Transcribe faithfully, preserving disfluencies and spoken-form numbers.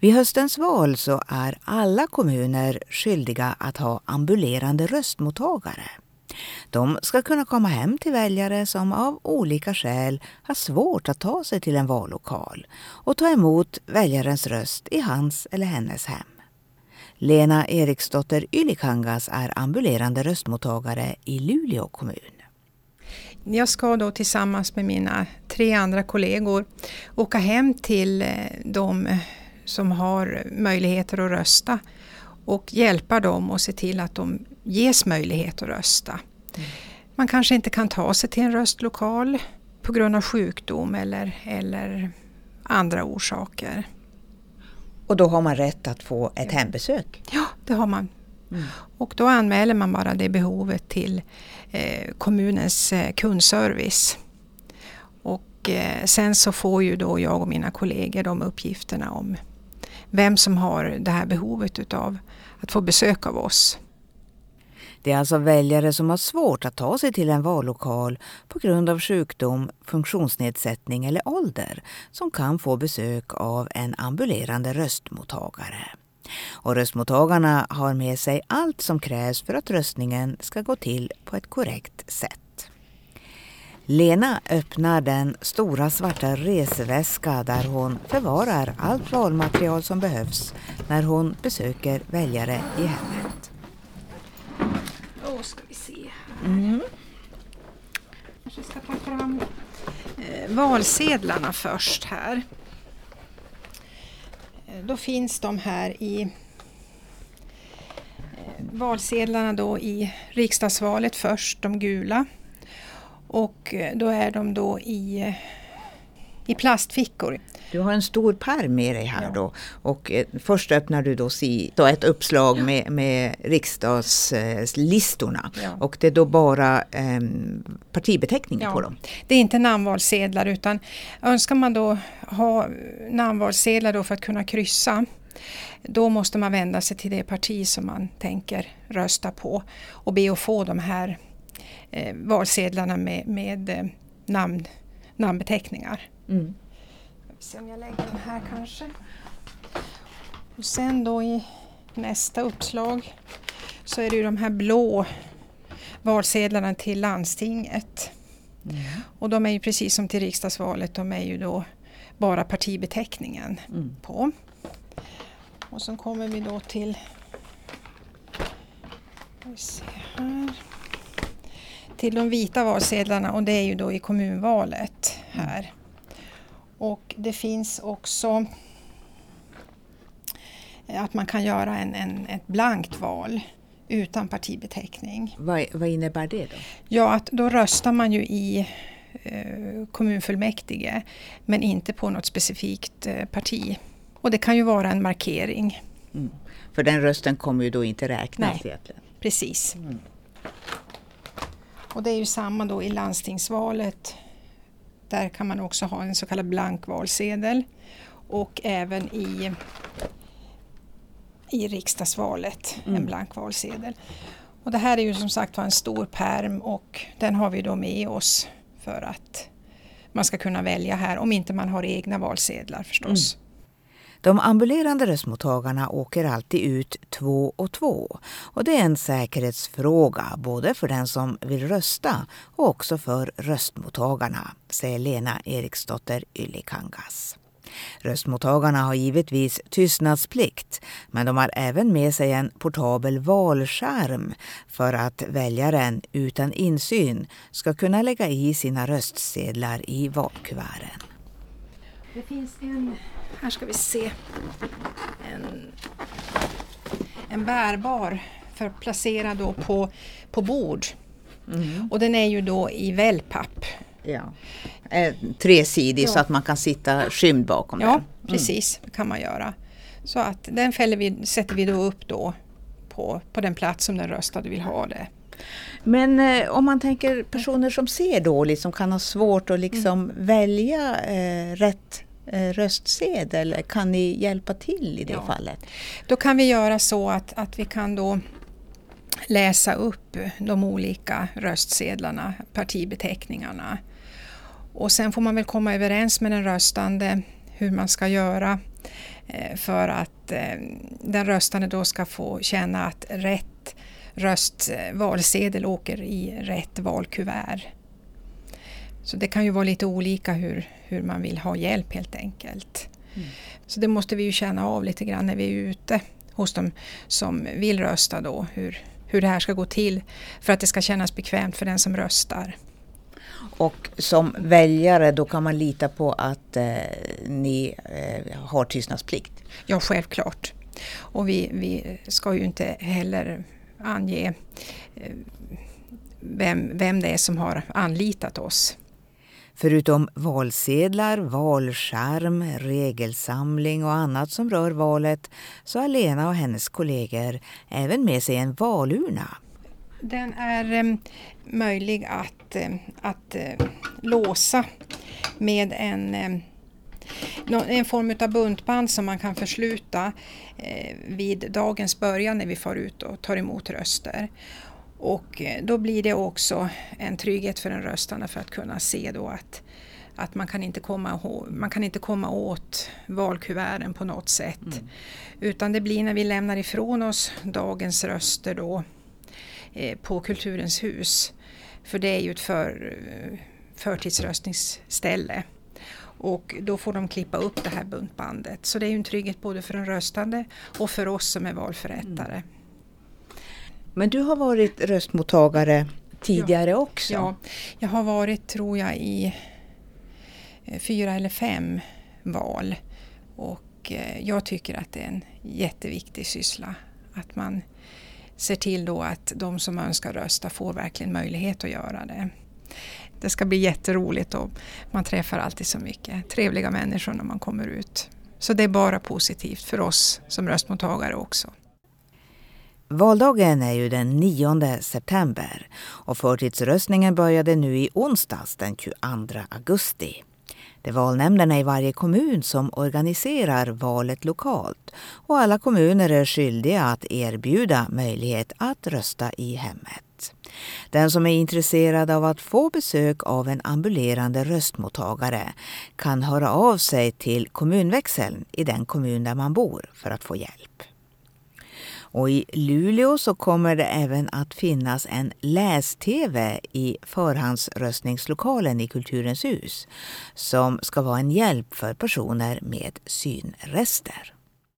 Vid höstens val så är alla kommuner skyldiga att ha ambulerande röstmottagare. De ska kunna komma hem till väljare som av olika skäl har svårt att ta sig till en vallokal och ta emot väljarens röst i hans eller hennes hem. Lena Eriksdotter Ylikangas är ambulerande röstmottagare i Luleå kommun. Jag ska då tillsammans med mina tre andra kollegor åka hem till de som har möjligheter att rösta och hjälpa dem och se till att de ges möjlighet att rösta. Mm. Man kanske inte kan ta sig till en röstlokal på grund av sjukdom eller, eller andra orsaker. Och då har man rätt att få ett hembesök? Ja, det har man. Mm. Och då anmäler man bara det behovet till eh, kommunens eh, kundservice. Och eh, sen så får ju då jag och mina kollegor de uppgifterna om vem som har det här behovet utav att få besök av oss. Det är alltså väljare som har svårt att ta sig till en vallokal på grund av sjukdom, funktionsnedsättning eller ålder som kan få besök av en ambulerande röstmottagare. Och röstmottagarna har med sig allt som krävs för att röstningen ska gå till på ett korrekt sätt. Lena öppnar den stora svarta resväska där hon förvarar allt valmaterial som behövs när hon besöker väljare i hemmet. Då ska vi se här. Mm. Jag ska ta fram eh, valsedlarna först här. Eh, då finns de här i eh, valsedlarna då i riksdagsvalet först, de gula. Och eh, då är de då i, eh, i plastfickor. Du har en stor pärm med dig här Ja. då och eh, först öppnar du då, si, då ett uppslag ja. med, med riksdagslistorna ja. och det är då bara eh, partibeteckningar ja. på dem. Det är inte namnvalsedlar utan önskar man då ha namnvalsedlar då för att kunna kryssa, då måste man vända sig till det parti som man tänker rösta på och be att få de här eh, valsedlarna med, med eh, namn, namnbeteckningar. Mm. Se om jag lägger den här kanske. Och sen då i nästa uppslag så är det ju de här blå valsedlarna till landstinget. Mm. Och de är ju precis som till riksdagsvalet, de är ju då bara partibeteckningen mm. på. Och så kommer vi då till vi ser här, till de vita valsedlarna och det är ju då i kommunvalet här. Mm. Och det finns också att man kan göra en, en, ett blankt val utan partibeteckning. Vad, vad innebär det då? Ja, att då röstar man ju i eh, kommunfullmäktige men inte på något specifikt eh, parti. Och det kan ju vara en markering. Mm. För den rösten kommer ju då inte räknas Nej, egentligen. Precis. Mm. Och det är ju samma då i landstingsvalet. Där kan man också ha en så kallad blank valsedel och även i, i riksdagsvalet mm. en blank valsedel. Och det här är ju som sagt en stor pärm och den har vi då med oss för att man ska kunna välja här om inte man har egna valsedlar förstås. Mm. De ambulerande röstmottagarna åker alltid ut två och två och det är en säkerhetsfråga både för den som vill rösta och också för röstmottagarna, säger Lena Eriksdotter Ylikangas. Röstmottagarna har givetvis tystnadsplikt men de har även med sig en portabel valskärm för att väljaren utan insyn ska kunna lägga i sina röstsedlar i valkuverten. Det finns en, här ska vi se, en, en bärbar för att placera då på, på bord. Mm. Och den är ju då i wellpapp. Ja. Eh, tresidig ja. Så att man kan sitta skymd bakom ja, den. Mm. precis, det kan man göra. Så att den fäller vi, sätter vi då upp då på, på den plats som den röstade vill ha det. Men eh, om man tänker personer som ser dåligt, som kan ha svårt att liksom mm. välja eh, rätt eh, röstsedel, kan ni hjälpa till i det ja. fallet? Då kan vi göra så att, att vi kan då läsa upp de olika röstsedlarna, partibeteckningarna. Och sen får man väl komma överens med den röstande hur man ska göra. för att den röstande då ska få känna att rätt röstvalsedel åker i rätt valkuvert. Så det kan ju vara lite olika hur, hur man vill ha hjälp helt enkelt. Mm. Så det måste vi ju känna av lite grann när vi är ute hos dem som vill rösta då. Hur, hur det här ska gå till för att det ska kännas bekvämt för den som röstar. Och som väljare då kan man lita på att eh, ni eh, har tystnadsplikt? Ja, självklart. Och vi, vi ska ju inte heller ange eh, vem, vem det är som har anlitat oss. Förutom valsedlar, valskärm, regelsamling och annat som rör valet så har Lena och hennes kollegor även med sig en valurna. Den är eh, möjlig att, eh, att eh, låsa med en, eh, en form av buntband som man kan försluta eh, vid dagens början när vi får ut och tar emot röster. Och då blir det också en trygghet för den röstande för att kunna se då att, att man, kan inte komma ihåg, man kan inte komma åt valkuverten på något sätt. Mm. Utan det blir när vi lämnar ifrån oss dagens röster då eh, på Kulturens hus. För det är ju ett för, förtidsröstningsställe. Och då får de klippa upp det här buntbandet. Så det är ju en trygghet både för den röstande och för oss som är valförrättare. Mm. Men du har varit röstmottagare tidigare ja, också? Ja, jag har varit tror jag i fyra eller fem val. Och jag tycker att det är en jätteviktig syssla. Att man ser till då att de som önskar rösta får verkligen möjlighet att göra det. Det ska bli jätteroligt och man träffar alltid så mycket trevliga människor när man kommer ut. Så det är bara positivt för oss som röstmottagare också. Valdagen är ju den nionde september och förtidsröstningen började nu i onsdags den tjugoandra augusti. Det är valnämnderna i varje kommun som organiserar valet lokalt och alla kommuner är skyldiga att erbjuda möjlighet att rösta i hemmet. Den som är intresserad av att få besök av en ambulerande röstmottagare kan höra av sig till kommunväxeln i den kommun där man bor för att få hjälp. Och i Luleå så kommer det även att finnas en läs-tv i förhandsröstningslokalen i Kulturens hus som ska vara en hjälp för personer med synrester.